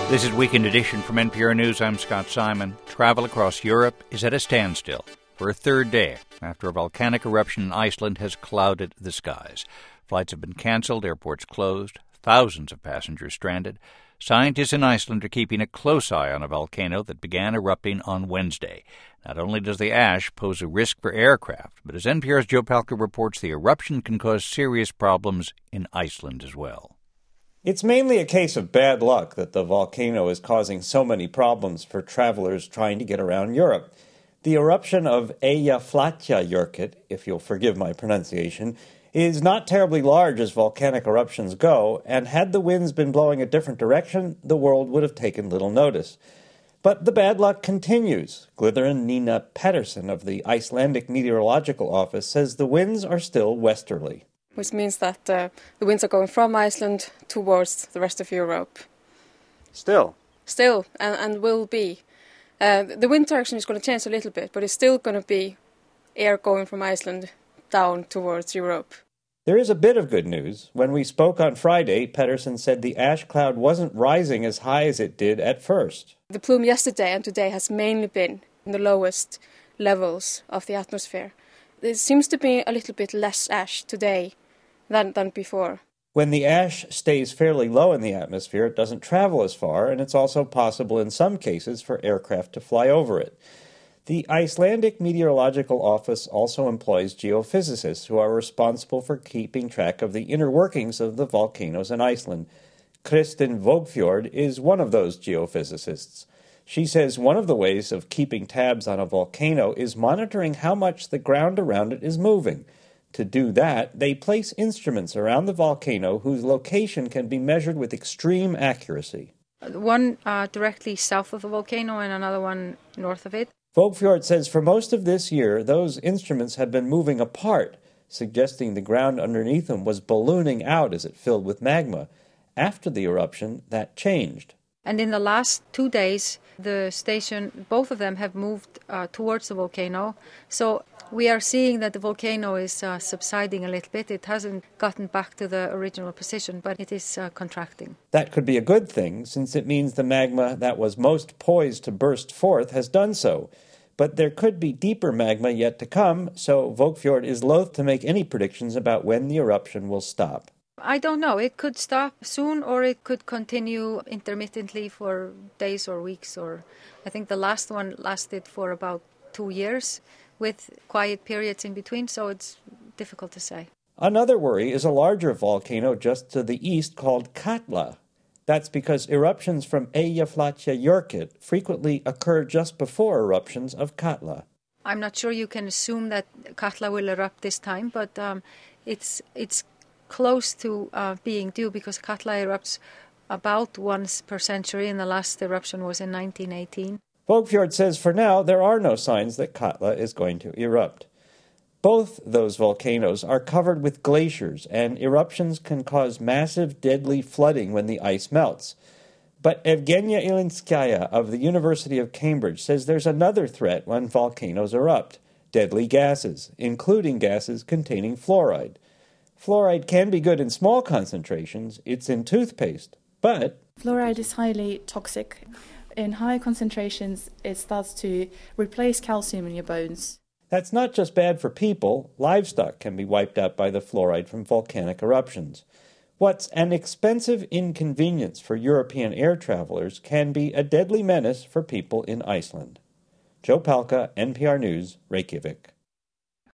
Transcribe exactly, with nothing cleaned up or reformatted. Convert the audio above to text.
This is Weekend Edition from N P R News. I'm Scott Simon. Travel across Europe is at a standstill for a third day after a volcanic eruption in Iceland has clouded the skies. Flights have been cancelled, airports closed, thousands of passengers stranded. Scientists in Iceland are keeping a close eye on a volcano that began erupting on Wednesday. Not only does the ash pose a risk for aircraft, but as N P R's Joe Palca reports, the eruption can cause serious problems in Iceland as well. It's mainly a case of bad luck that the volcano is causing so many problems for travelers trying to get around Europe. The eruption of Eyjafjallajökull, if you'll forgive my pronunciation, is not terribly large as volcanic eruptions go, and had the winds been blowing a different direction, the world would have taken little notice. But the bad luck continues. Glytherin Nina Pettersson of the Icelandic Meteorological Office says the winds are still westerly. Which means that uh, the winds are going from Iceland towards the rest of Europe. Still? Still, and, and will be. Uh, the wind direction is going to change a little bit, but it's still going to be air going from Iceland down towards Europe. There is a bit of good news. When we spoke on Friday, Pettersson said the ash cloud wasn't rising as high as it did at first. The plume yesterday and today has mainly been in the lowest levels of the atmosphere. There seems to be a little bit less ash today than, than before. When the ash stays fairly low in the atmosphere, it doesn't travel as far, and it's also possible in some cases for aircraft to fly over it. The Icelandic Meteorological Office also employs geophysicists who are responsible for keeping track of the inner workings of the volcanoes in Iceland. Kristin Vågfjord is one of those geophysicists. She says one of the ways of keeping tabs on a volcano is monitoring how much the ground around it is moving. To do that, they place instruments around the volcano whose location can be measured with extreme accuracy. One uh, directly south of the volcano and another one north of it. Vågfjord says for most of this year, those instruments have been moving apart, suggesting the ground underneath them was ballooning out as it filled with magma. After the eruption, that changed. And in the last two days, the station, both of them have moved uh, towards the volcano. So we are seeing that the volcano is uh, subsiding a little bit. It hasn't gotten back to the original position, but it is uh, contracting. That could be a good thing, since it means the magma that was most poised to burst forth has done so. But there could be deeper magma yet to come, so Vågfjord is loath to make any predictions about when the eruption will stop. I don't know. It could stop soon or it could continue intermittently for days or weeks. Or I think the last one lasted for about two years with quiet periods in between, so it's difficult to say. Another worry is a larger volcano just to the east called Katla. That's because eruptions from Eyjafjallajökull frequently occur just before eruptions of Katla. I'm not sure you can assume that Katla will erupt this time, but um, it's it's close to uh, being due because Katla erupts about once per century, and the last eruption was in nineteen eighteen. Vågfjord says for now there are no signs that Katla is going to erupt. Both those volcanoes are covered with glaciers, and eruptions can cause massive, deadly flooding when the ice melts. But Evgenia Ilinskaya of the University of Cambridge says there's another threat when volcanoes erupt: deadly gases, including gases containing fluoride. Fluoride can be good in small concentrations. It's in toothpaste, but fluoride is highly toxic. In high concentrations, it starts to replace calcium in your bones. That's not just bad for people. Livestock can be wiped out by the fluoride from volcanic eruptions. What's an expensive inconvenience for European air travelers can be a deadly menace for people in Iceland. Joe Palca, N P R News, Reykjavik.